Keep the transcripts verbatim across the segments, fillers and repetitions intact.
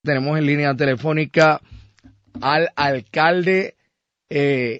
Tenemos en línea telefónica al alcalde eh,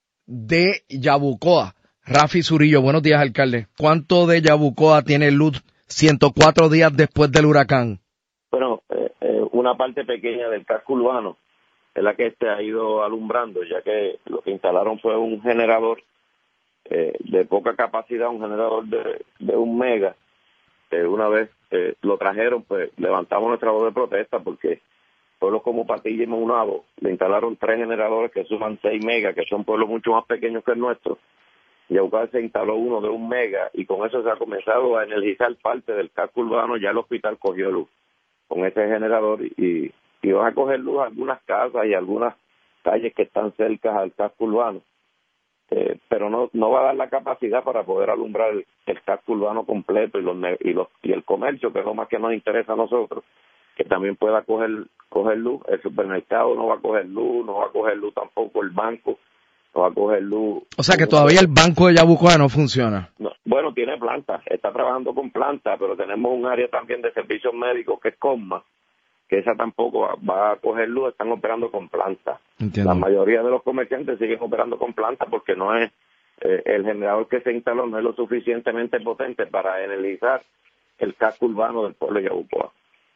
de Yabucoa, Rafi Zurillo. Buenos días, alcalde. ¿Cuánto de Yabucoa tiene luz ciento cuatro días después del huracán? Bueno, eh, eh, una parte pequeña del casco urbano es la que este ha ido alumbrando, ya que lo que instalaron fue un generador eh, de poca capacidad, un generador de, de un mega. Eh, una vez eh, lo trajeron, pues levantamos nuestra voz de protesta porque pueblos como Patilla y Maunabo le instalaron tres generadores que suman seis megas, que son pueblos mucho más pequeños que el nuestro. Y Yaucar se instaló uno de un mega y con eso se ha comenzado a energizar parte del casco urbano. Ya el hospital cogió luz con ese generador y, y van a coger luz a algunas casas y algunas calles que están cerca al casco urbano. Eh, pero no no va a dar la capacidad para poder alumbrar el, el casco urbano completo y los y los y el comercio, que es lo más que nos interesa a nosotros, que también pueda coger coger luz. El supermercado no va a coger luz, no va a coger luz tampoco el banco, no va a coger luz. O sea que todavía el banco de Yabucoa no funciona. No, bueno, tiene planta, está trabajando con planta, pero tenemos un área también de servicios médicos que es Cosma, que esa tampoco va, va a coger luz, están operando con planta. Entiendo. La mayoría de los comerciantes siguen operando con planta porque no es eh, el generador que se instaló no es lo suficientemente potente para energizar el casco urbano del pueblo de Yabucoa.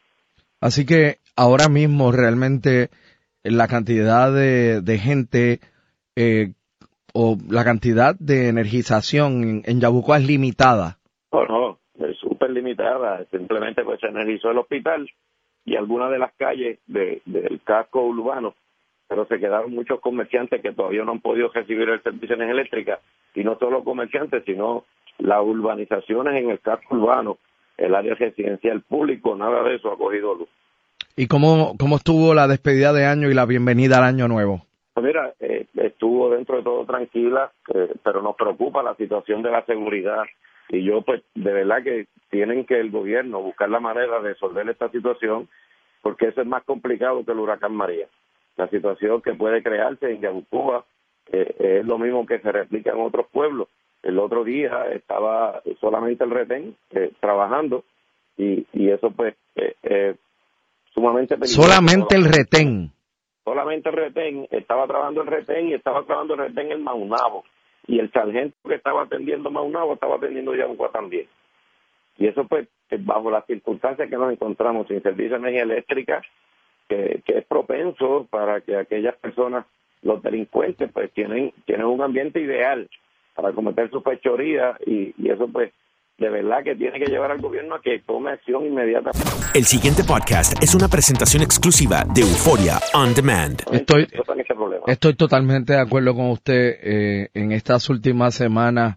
Así que ahora mismo realmente la cantidad de, de gente eh, o la cantidad de energización en, en Yabucoa es limitada. No, no, es súper limitada. Simplemente pues se energizó el hospital y algunas de las calles de, del casco urbano, pero se quedaron muchos comerciantes que todavía no han podido recibir el servicio de energía eléctrica, y no solo comerciantes, sino las urbanizaciones en el casco urbano, el área residencial público, nada de eso ha cogido luz. ¿Y cómo, cómo estuvo la despedida de año y la bienvenida al año nuevo? Pues mira, eh, estuvo dentro de todo tranquila, eh, pero nos preocupa la situación de la seguridad, y yo pues de verdad que tienen que el gobierno buscar la manera de resolver esta situación, porque eso es más complicado que el huracán María. La situación que puede crearse en Yabucoa eh, es lo mismo que se replica en otros pueblos. El otro día estaba solamente el retén eh, trabajando y, y eso pues eh, eh, sumamente peligroso. Solamente el retén. Solamente el retén, estaba trabajando el retén y estaba trabajando el retén en Maunabo. Y el sargento que estaba atendiendo Maunabo estaba atendiendo Yabucoa también. Y eso pues bajo las circunstancias que nos encontramos sin servicio de energía eléctrica, que, que es propenso para que aquellas personas, los delincuentes, pues tienen, tienen un ambiente ideal para cometer sus fechorías, y, y eso pues de verdad que tiene que llevar al gobierno a que tome acción inmediata. El siguiente podcast es una presentación exclusiva de Euforia On Demand. Estoy, estoy totalmente de acuerdo con usted. Eh, en estas últimas semanas,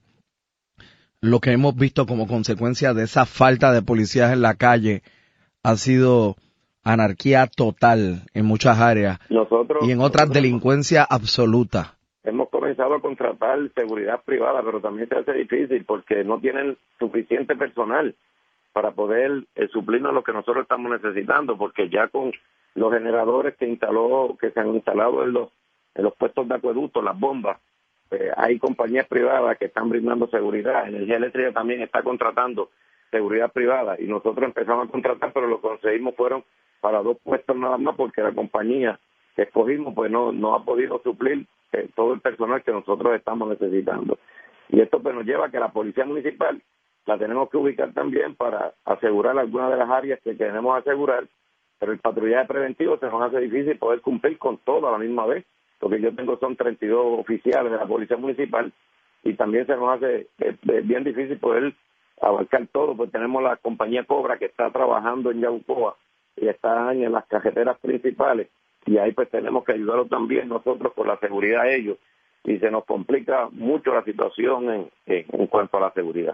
lo que hemos visto como consecuencia de esa falta de policías en la calle ha sido anarquía total en muchas áreas. Nosotros, y en otras nosotros delincuencia absoluta. Hemos comenzado a contratar seguridad privada, pero también se hace difícil porque no tienen suficiente personal para poder eh, suplirnos lo que nosotros estamos necesitando, porque ya con los generadores que instaló, que se han instalado en los en los puestos de acueducto, las bombas, eh, hay compañías privadas que están brindando seguridad. Energía Eléctrica también está contratando seguridad privada y nosotros empezamos a contratar, pero lo que conseguimos fueron para dos puestos nada más, porque la compañía que escogimos pues no no ha podido suplir eh, todo el personal que nosotros estamos necesitando. Y esto pues nos lleva a que la policía municipal la tenemos que ubicar también para asegurar algunas de las áreas que queremos asegurar, pero el patrullaje preventivo se nos hace difícil poder cumplir con todo a la misma vez, porque yo tengo son treinta y dos oficiales de la policía municipal y también se nos hace eh, bien difícil poder abarcar todo, pues tenemos la compañía Cobra que está trabajando en Yabucoa y está en las carreteras principales, y ahí pues tenemos que ayudarlos también nosotros con la seguridad de ellos, y se nos complica mucho la situación en, en, en cuanto a la seguridad.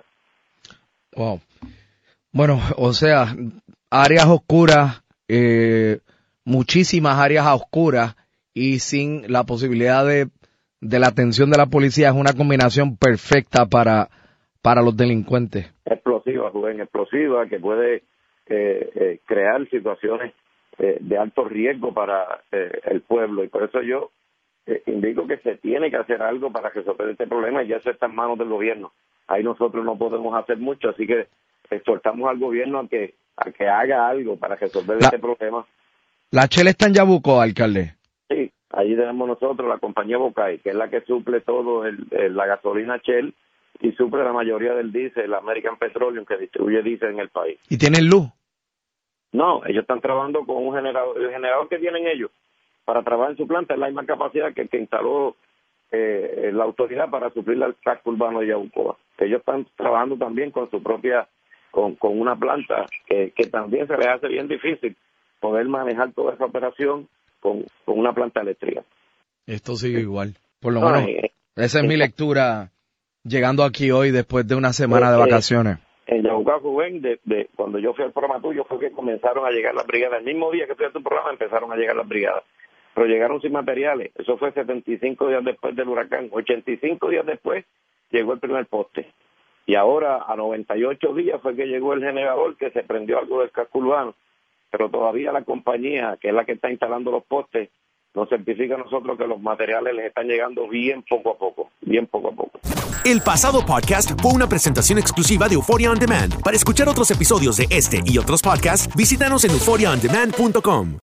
Wow. Bueno, o sea, áreas oscuras, eh, muchísimas áreas oscuras, y sin la posibilidad de, de la atención de la policía, es una combinación perfecta para, para los delincuentes. Explosiva, Rubén, explosiva, que puede eh, eh, crear situaciones eh, de alto riesgo para eh, el pueblo, y por eso yo eh, indico que se tiene que hacer algo para resolver este problema, y ya eso está en manos del gobierno. Ahí nosotros no podemos hacer mucho, así que exhortamos al gobierno a que a que haga algo para resolver la, este problema. La Shell está en Yabucoa, alcalde. Sí, allí tenemos nosotros la compañía Bocay, que es la que suple todo el, el, la gasolina Shell y suple la mayoría del diésel, la American Petroleum, que distribuye diésel en el país. ¿Y tienen luz? No, ellos están trabajando con un generador. El generador que tienen ellos para trabajar en su planta es la misma capacidad que, que instaló eh, la autoridad para suplir al casco urbano de Yabucoa. Ellos están trabajando también con su propia, con, con una planta que, que también se les hace bien difícil poder manejar toda esa operación con, con una planta eléctrica. Esto sigue igual. Por lo No, menos, eh, esa es eh, mi lectura llegando aquí hoy después de una semana eh, de vacaciones. En Yabucoa, Rubén, de, de, cuando yo fui al programa tuyo fue que comenzaron a llegar las brigadas. El mismo día que fui a tu programa empezaron a llegar las brigadas. Pero llegaron sin materiales. Eso fue setenta y cinco días después del huracán. ochenta y cinco días después llegó el primer poste. Y ahora, a noventa y ocho días, fue que llegó el generador que se prendió algo del casco urbano. Pero todavía la compañía, que es la que está instalando los postes, nos certifica a nosotros que los materiales les están llegando bien poco a poco, bien poco a poco. El pasado podcast fue una presentación exclusiva de Euphoria On Demand. Para escuchar otros episodios de este y otros podcasts, visítanos en euphoria on demand punto com.